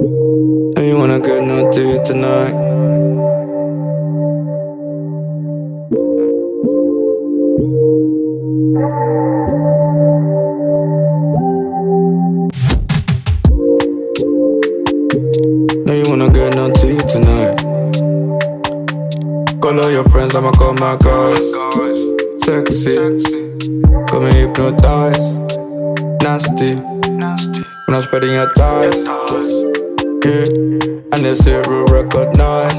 Do you wanna get naughty tonight? Do you wanna get naughty tonight? Call all your friends, I'ma call my guys. Sexy, got me hypnotized. Nasty, when I'm spreading your thighs. Yeah, and they say we recognize.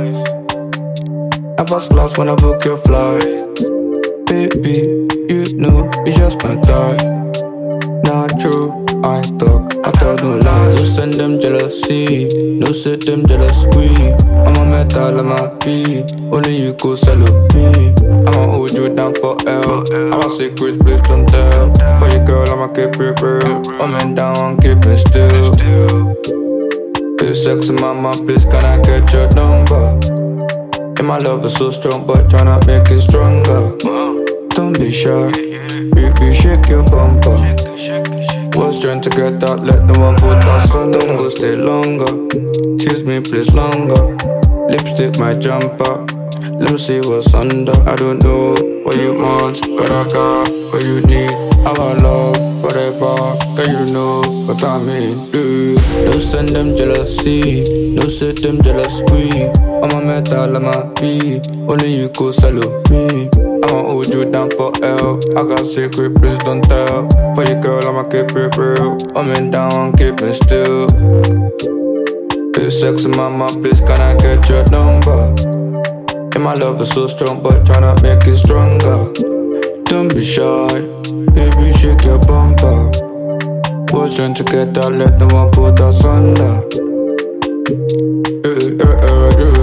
I first class when I book your flight. Baby, you know it's just my type. Not true, I talk, I tell no lies. No send them jealousy, no set them jealous squeeze. I'm a metal, I'm a B, only you could sell me. I'ma hold you down for L, I'm a secret, please don't tell. For your girl, I'ma keep it real. I'm in down, keep it still. You sexy mama, please can I get your number? And my love is so strong, but tryna make it stronger. Don't be shy, baby, shake your bumper. Was trying to get out, let no one put us on. Don't go stay longer, tease me please longer. Lipstick my jumper, let me see what's under. I don't know what you want, but I got what you need. Our love, whatever, can you know what I mean? No send them jealousy, no set them jealous squeeze. I'm a metal, I'm a B, only you could salute me. I'ma hold you down for L, I got secret, please don't tell. For your girl, I'ma keep it real. I'm in down, keep it still. You sexy mama, please can I get your number? And my love is so strong, but tryna make it stronger. Don't be shy, baby, shake your bumper. Was trying to get out, let no one put us under.